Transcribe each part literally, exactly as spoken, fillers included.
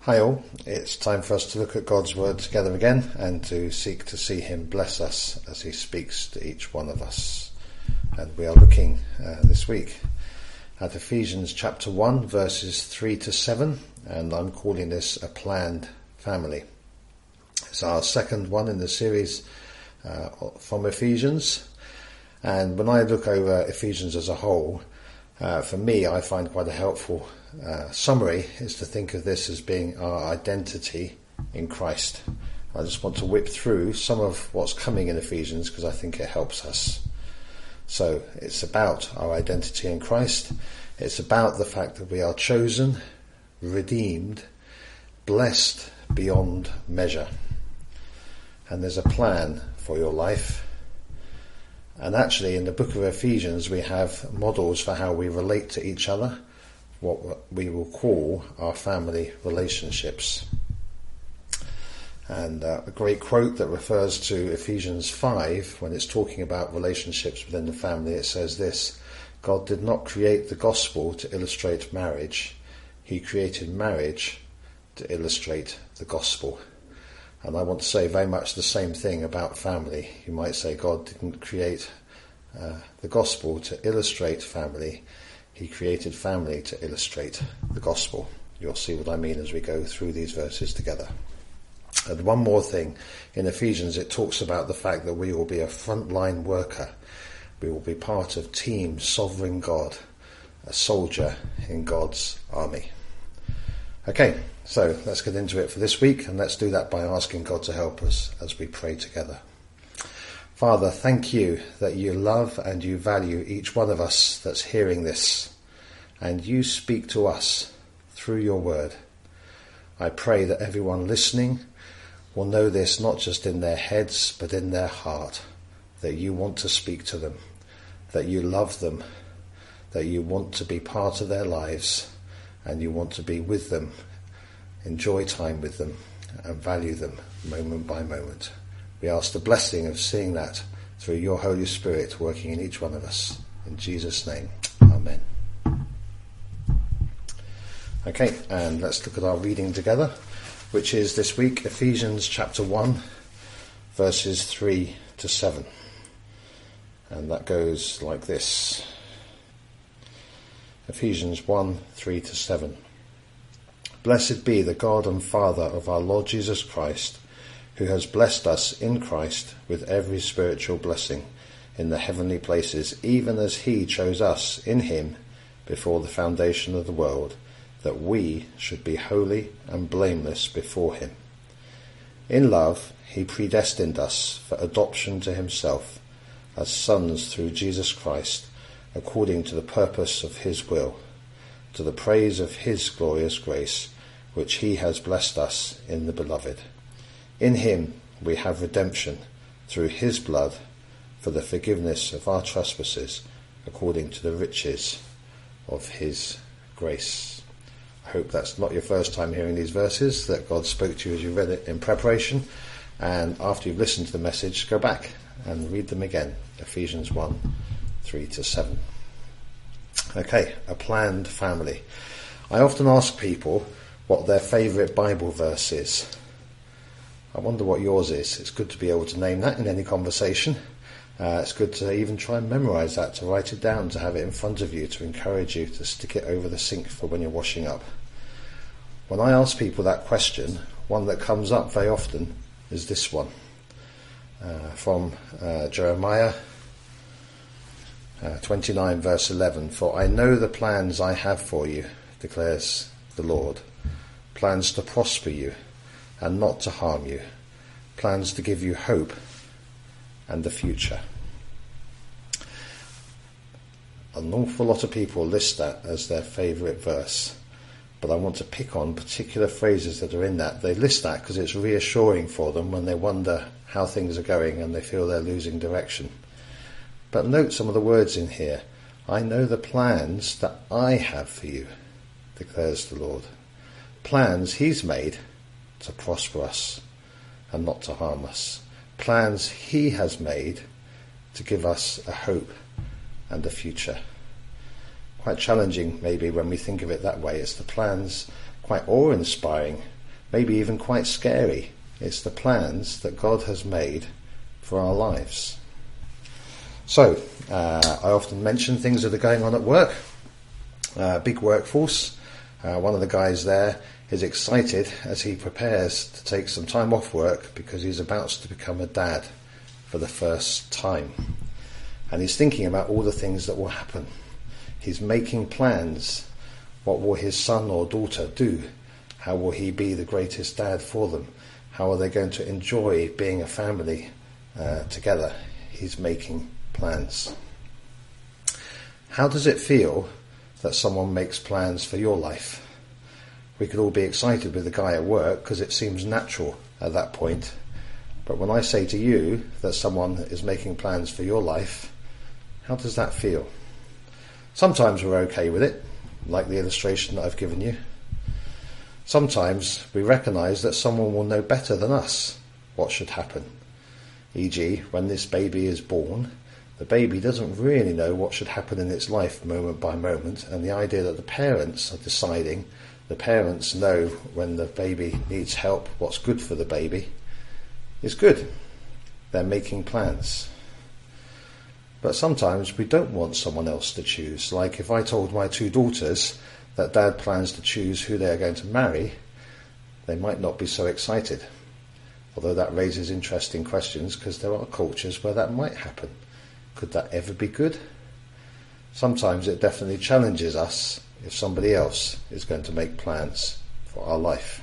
Hi all, it's time for us to look at God's Word together again and to seek to see Him bless us as He speaks to each one of us. And we are looking uh, this week at Ephesians chapter one verses three to seven, and I'm calling this a planned family. It's our second one in the series uh, from Ephesians, and when I look over Ephesians as a whole, uh, for me I find quite a helpful Uh, summary is to think of this as being our identity in Christ. I just want to whip through some of what's coming in Ephesians because I think it helps us. So it's about our identity in Christ. It's about the fact that we are chosen, redeemed, blessed beyond measure. And there's a plan for your life. And actually in the book of Ephesians we have models for how we relate to each other, what we will call our family relationships. And uh, a great quote that refers to Ephesians five, when it's talking about relationships within the family, it says this: God did not create the gospel to illustrate marriage. He created marriage to illustrate the gospel. And I want to say very much the same thing about family. You might say God didn't create uh, the gospel to illustrate family. He created family to illustrate the gospel. You'll see what I mean as we go through these verses together. And one more thing. In Ephesians it talks about the fact that we will be a frontline worker. We will be part of Team Sovereign God, a soldier in God's army. Okay, so let's get into it for this week, and let's do that by asking God to help us as we pray together. Father, thank you that you love and you value each one of us that's hearing this, and you speak to us through your word. I pray that everyone listening will know this not just in their heads but in their heart, that you want to speak to them, that you love them, that you want to be part of their lives, and you want to be with them, enjoy time with them, and value them moment by moment. We ask the blessing of seeing that through your Holy Spirit working in each one of us. In Jesus' name, Amen. Okay, and let's look at our reading together, which is this week Ephesians chapter one, verses three to seven. And that goes like this. Ephesians one, three to seven. Blessed be the God and Father of our Lord Jesus Christ, who has blessed us in Christ with every spiritual blessing in the heavenly places, even as he chose us in him before the foundation of the world, that we should be holy and blameless before him. In love, he predestined us for adoption to himself as sons through Jesus Christ, according to the purpose of his will, to the praise of his glorious grace, which he has blessed us in the beloved. In him we have redemption through his blood, for the forgiveness of our trespasses, according to the riches of his grace. I hope that's not your first time hearing these verses, that God spoke to you as you read it in preparation, and after you've listened to the message, go back and read them again. Ephesians one, three to seven. Okay, a planned family. I often ask people what their favourite Bible verse is. I wonder what yours is. It's good to be able to name that in any conversation. Uh, it's good to even try and memorise that, to write it down, to have it in front of you, to encourage you to stick it over the sink for when you're washing up. When I ask people that question, one that comes up very often is this one, uh, from uh, Jeremiah uh, twenty-nine verse eleven. For I know the plans I have for you, declares the Lord, plans to prosper you and not to harm you, plans to give you hope and the future. An awful lot of people list that as their favourite verse, but I want to pick on particular phrases that are in that. They list that because it's reassuring for them when they wonder how things are going and they feel they're losing direction. But note some of the words in here. I know the plans that I have for you, declares the Lord. Plans he's made to prosper us and not to harm us. Plans he has made to give us a hope and a future. Quite challenging maybe when we think of it that way. It's the plans, quite awe-inspiring maybe even quite scary. It's the plans that God has made for our lives. So, uh, I often mention things that are going on at work. Uh, big workforce. Uh, one of the guys there is excited as he prepares to take some time off work because he's about to become a dad for the first time. And he's thinking about all the things that will happen. He's making plans. What will his son or daughter do? How will he be the greatest dad for them? How are they going to enjoy being a family uh, together? He's making plans. How does it feel that someone makes plans for your life? We could all be excited with the guy at work because it seems natural at that point. But when I say to you that someone is making plans for your life, how does that feel? Sometimes we're okay with it, like the illustration that I've given you. Sometimes we recognise that someone will know better than us what should happen. for example, when this baby is born, the baby doesn't really know what should happen in its life moment by moment, and the idea that the parents are deciding, the parents know when the baby needs help, what's good for the baby, is good. They're making plans. But sometimes we don't want someone else to choose. Like if I told my two daughters that Dad plans to choose who they are going to marry, they might not be so excited. Although that raises interesting questions because there are cultures where that might happen. Could that ever be good? Sometimes it definitely challenges us if somebody else is going to make plans for our life.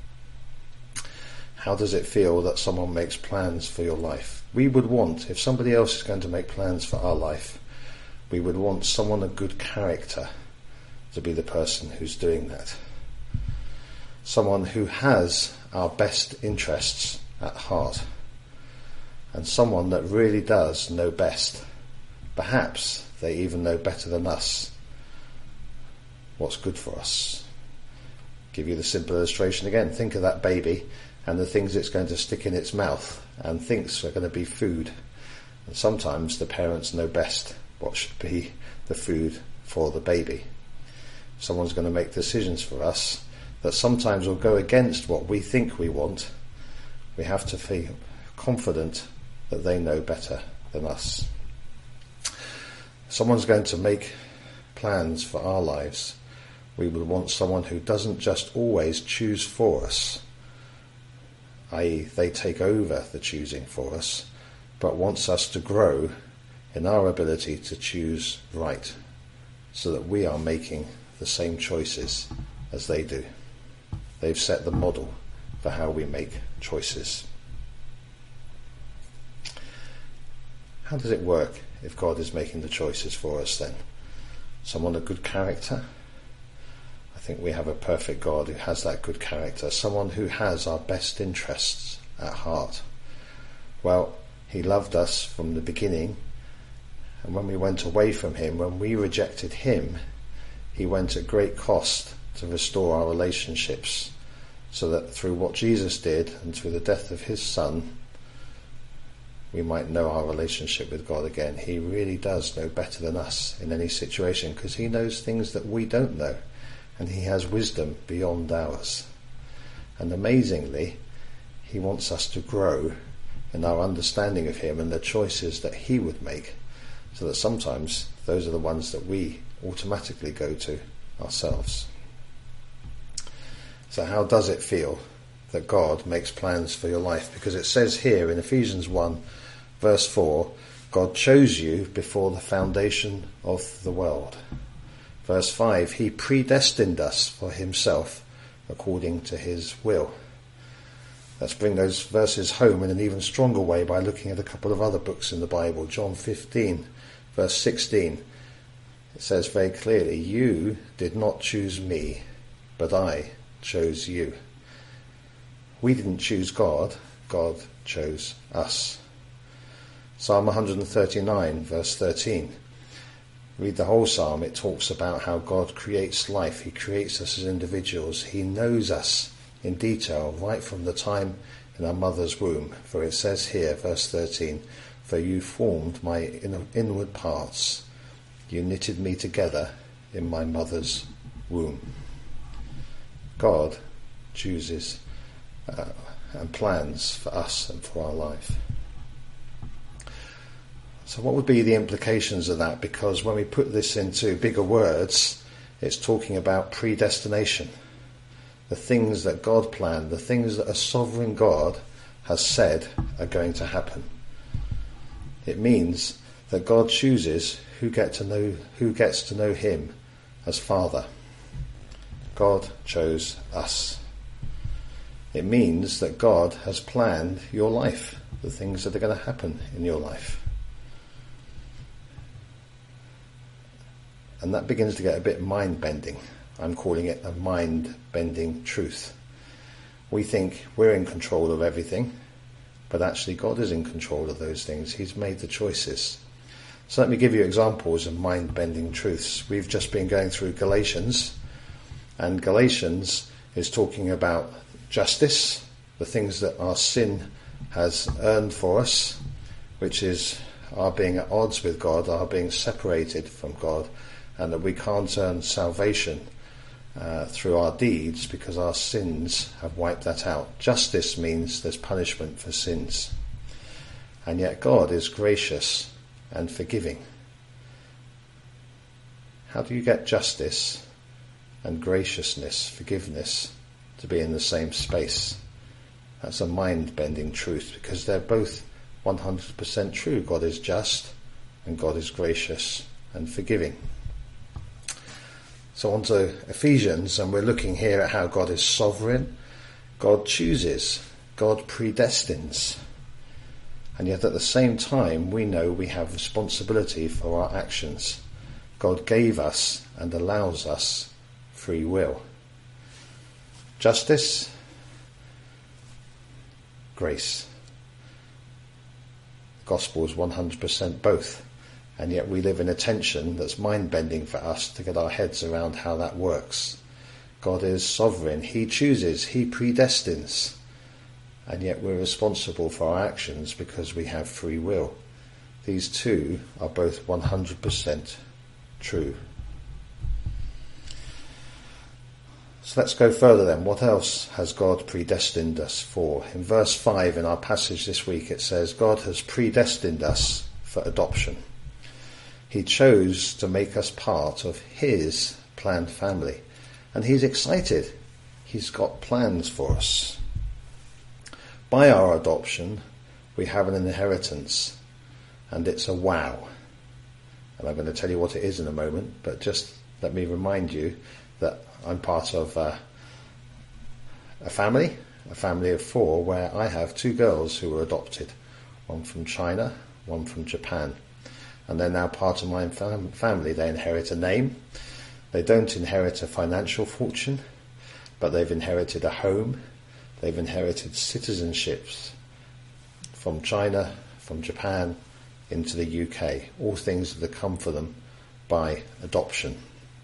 How does it feel that someone makes plans for your life? We would want, if somebody else is going to make plans for our life, we would want someone of good character to be the person who's doing that. Someone who has our best interests at heart. And someone that really does know best. Perhaps they even know better than us what's good for us. Give you the simple illustration again. Think of that baby and the things it's going to stick in its mouth and thinks are going to be food. And sometimes the parents know best what should be the food for the baby. Someone's going to make decisions for us that sometimes will go against what we think we want. We have to feel confident that they know better than us. Someone's going to make plans for our lives. We would want someone who doesn't just always choose for us, that is they take over the choosing for us, but wants us to grow in our ability to choose right, so that we are making the same choices as they do. They've set the model for how we make choices. How does it work if God is making the choices for us then? Someone of good character? I think we have a perfect God who has that good character. Someone who has our best interests at heart. Well, he loved us from the beginning, and when we went away from him, when we rejected him, he went at great cost to restore our relationships, so that through what Jesus did and through the death of his Son, we might know our relationship with God again. He really does know better than us in any situation, because he knows things that we don't know, and he has wisdom beyond ours. And amazingly, he wants us to grow in our understanding of him and the choices that he would make, so that sometimes those are the ones that we automatically go to ourselves. So how does it feel that God makes plans for your life? Because it says here in Ephesians one, verse four, God chose you before the foundation of the world. Verse five, he predestined us for himself according to his will. Let's bring those verses home in an even stronger way by looking at a couple of other books in the Bible. John fifteen, verse sixteen. It says very clearly, you did not choose me, but I chose you. We didn't choose God, God chose us. Psalm one thirty-nine, verse thirteen. Read the whole psalm. It talks about how God creates life. He creates us as individuals. He knows us in detail right from the time in our mother's womb. For it says here, verse thirteen, for you formed my inward parts. You knitted me together in my mother's womb. God chooses uh, and plans for us and for our life. So what would be the implications of that? Because when we put this into bigger words, it's talking about predestination. The things that God planned, the things that a sovereign God has said are going to happen. It means that God chooses who get to know who gets to know him as Father. God chose us. It means that God has planned your life, the things that are going to happen in your life. And that begins to get a bit mind-bending. I'm calling it a mind-bending truth. We think we're in control of everything, but actually God is in control of those things. He's made the choices. So let me give you examples of mind-bending truths. We've just been going through Galatians, and Galatians is talking about justice, the things that our sin has earned for us, which is our being at odds with God, our being separated from God, and that we can't earn salvation uh, through our deeds because our sins have wiped that out. Justice means there's punishment for sins. And yet God is gracious and forgiving. How do you get justice and graciousness, forgiveness, to be in the same space? That's a mind-bending truth, because they're both one hundred percent true. God is just and God is gracious and forgiving. So on to Ephesians, and we're looking here at how God is sovereign. God chooses. God predestines. And yet at the same time, we know we have responsibility for our actions. God gave us and allows us free will. Justice, grace. The gospel is one hundred percent both. And yet we live in a tension that's mind-bending for us to get our heads around how that works. God is sovereign. He chooses. He predestines. And yet we're responsible for our actions because we have free will. These two are both one hundred percent true. So let's go further then. What else has God predestined us for? In verse five in our passage this week it says, God has predestined us for adoption. He chose to make us part of his planned family. And he's excited. He's got plans for us. By our adoption, we have an inheritance. And it's a wow. And I'm going to tell you what it is in a moment. But just let me remind you that I'm part of uh, a family, a family of four, where I have two girls who were adopted. One from China, one from Japan. And they're now part of my fam- family. They inherit a name. They don't inherit a financial fortune, but they've inherited a home. They've inherited citizenships from China, from Japan, into the U K. All things that have come for them by adoption.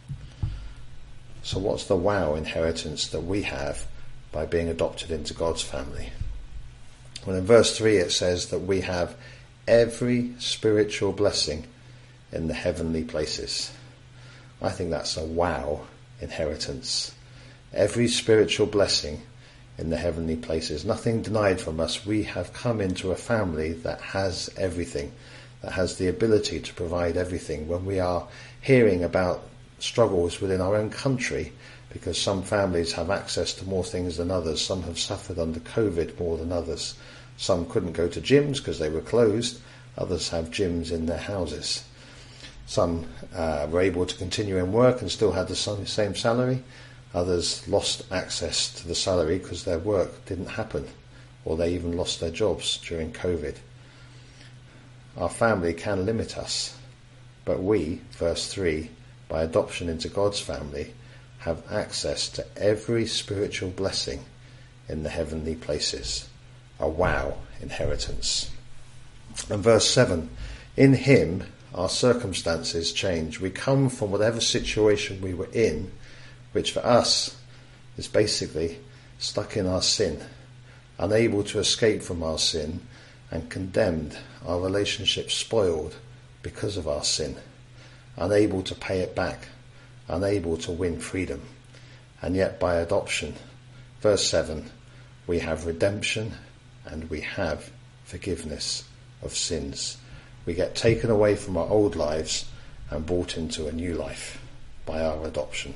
So what's the wow inheritance that we have by being adopted into God's family? Well, in verse three it says that we have every spiritual blessing in the heavenly places. I think that's a wow inheritance. Every spiritual blessing in the heavenly places. Nothing denied from us. We have come into a family that has everything, that has the ability to provide everything. When we are hearing about struggles within our own country, because some families have access to more things than others, some have suffered under COVID more than others. Some couldn't go to gyms because they were closed. Others have gyms in their houses. Some uh, were able to continue in work and still had the same salary. Others lost access to the salary because their work didn't happen, or they even lost their jobs during COVID. Our family can limit us, but we, verse three, by adoption into God's family, have access to every spiritual blessing in the heavenly places. A wow inheritance. And verse seven, in him our circumstances change. We come from whatever situation we were in, which for us is basically stuck in our sin, unable to escape from our sin, and condemned, our relationship spoiled because of our sin, unable to pay it back, unable to win freedom. And yet by adoption, verse seven, we have redemption and we have forgiveness of sins. We get taken away from our old lives and brought into a new life by our adoption.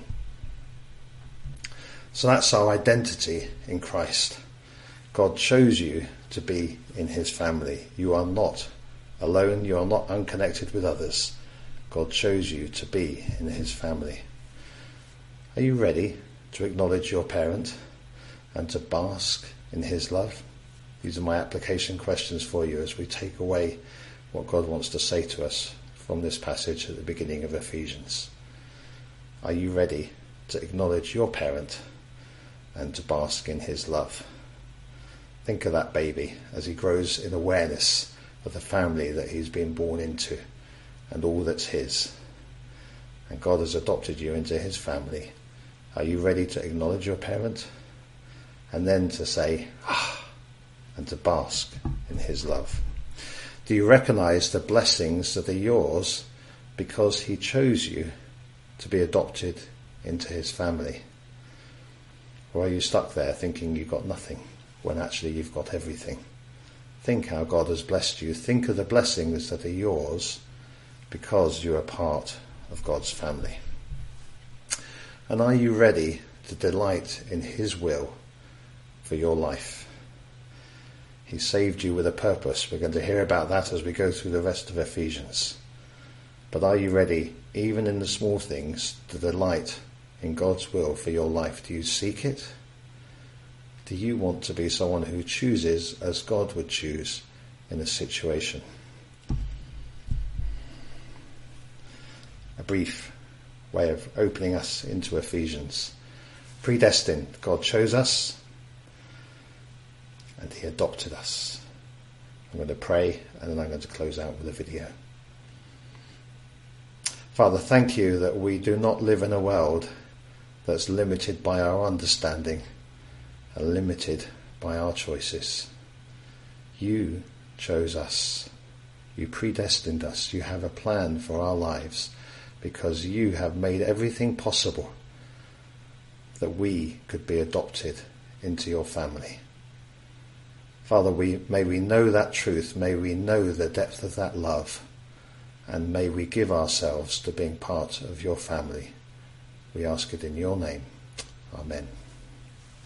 So that's our identity in Christ. God chose you to be in his family. You are not alone. You are not unconnected with others. God chose you to be in his family. Are you ready to acknowledge your parent and to bask in his love? These are my application questions for you as we take away what God wants to say to us from this passage at the beginning of Ephesians. Are you ready to acknowledge your parent and to bask in his love? Think of that baby as he grows in awareness of the family that he's been born into and all that's his. And God has adopted you into his family. Are you ready to acknowledge your parent? And then to say, ah, and to bask in his love. Do you recognize the blessings that are yours because he chose you to be adopted into his family? Or are you stuck there thinking you've got nothing when actually you've got everything? Think how God has blessed you. Think of the blessings that are yours because you are part of God's family. And are you ready to delight in his will for your life? He saved you with a purpose. We're going to hear about that as we go through the rest of Ephesians. But are you ready, even in the small things, to delight in God's will for your life? Do you seek it? Do you want to be someone who chooses as God would choose in a situation? A brief way of opening us into Ephesians. Predestined, God chose us and he adopted us. I'm going to pray and then I'm going to close out with a video. Father, thank you that we do not live in a world that's limited by our understanding and limited by our choices. You chose us. You predestined us. You have a plan for our lives because you have made everything possible that we could be adopted into your family. Father, we, may we know that truth, may we know the depth of that love, and may we give ourselves to being part of your family. We ask it in your name. Amen.